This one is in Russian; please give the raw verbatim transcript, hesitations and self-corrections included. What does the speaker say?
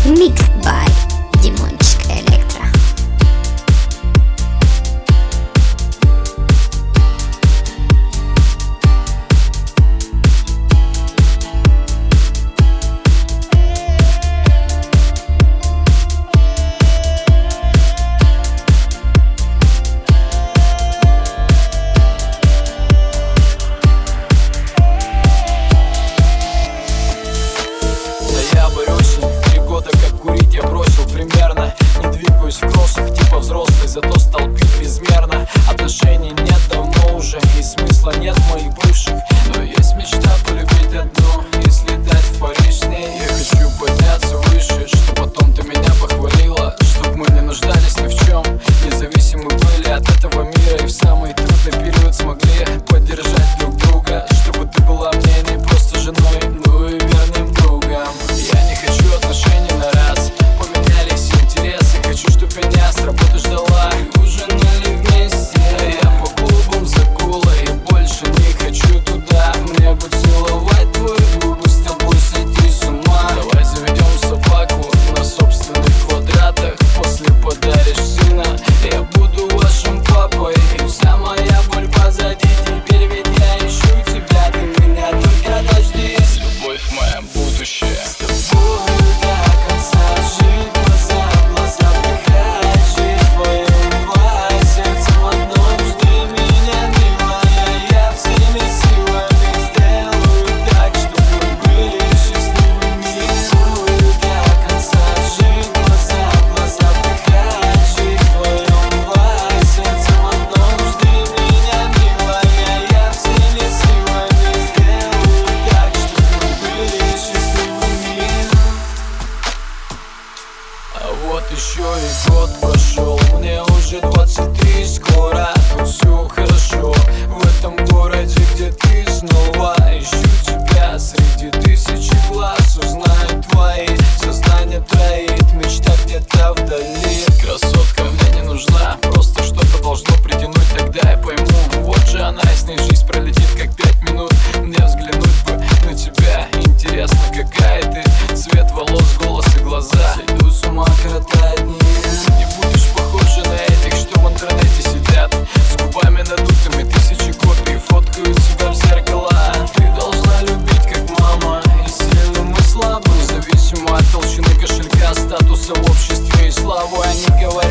Mixed by Димончик Электро. Курить я бросил примерно. Не двигаюсь в кроссах, типа взрослый, зато стал пить безмерно. Отношений нет давно уже, и смысла нет моих бывших. Но есть мечта полюбить одну и слетать в Париж с ней. Я хочу подняться выше, чтоб потом ты меня похвалила, чтоб мы не нуждались ни в чем, независимы были от этого мира, и в самый трудный период смогли поддержать друг друга. Чтобы ты была мне не просто женой, но и верным другом. Я не хочу отношений на раз, поменялись интересы. Хочу, чтоб меня с работы ждала и ужинали вместе. Я по клубам за колой и больше не хочу туда. Мне бы целовать твои губы, с тобой сойти с ума. Давай заведем собаку на собственных квадратах. После подаришь сына, я буду вашим папой. И вся моя боль позади, теперь ведь я ищу тебя. Ты меня только дождись, любовь моя будущее. С тобой до конца жить, глаза в глаза вдыхать жизнь твою, твое сердце в одном. Жди меня, милая, я всеми силами сделаю так, чтобы мы были счастливыми. С тобой до конца жить, глаза в глаза вдыхать жизнь твою, твое сердце в одном. Жди меня, милая, я всеми силами сделаю так, чтобы мы были счастливыми. А вот еще и год прошел, мне уже двадцать три скоро. Тут все хорошо в этом городе, где ты снова. Ищу тебя среди тысячи глаз, узнаю твои. Сознание троит, мечта где-то вдали. Красотка мне не нужна, просто что-то должно притянуть. Тогда я пойму, вот же она, и с ней жизнь пролетит как пять минут. Мне взглянуть бы на тебя, интересно, какая ты. Цвет волос, голос и глаза, сойду с ума, коротая дни. Не будешь похожа на этих, что в интернете сидят с губами надутыми, тысячи копий фоткают себя в зеркала. Ты должна любить как мама, и сильным, и слабым, независимо от толщины кошелька, статуса в обществе и славы. Они говорят